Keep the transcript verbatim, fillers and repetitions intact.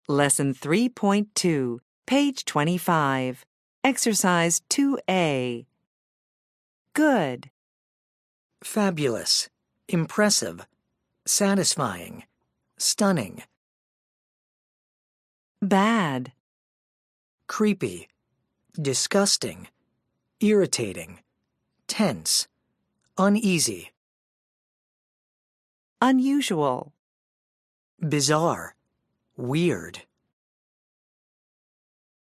Lesson three point two, page twenty-five. Exercise two A. Good. Fabulous, impressive, satisfying, stunning. Bad. Creepy, disgusting, irritating, tense, uneasy. Unusual. Bizarre, weird.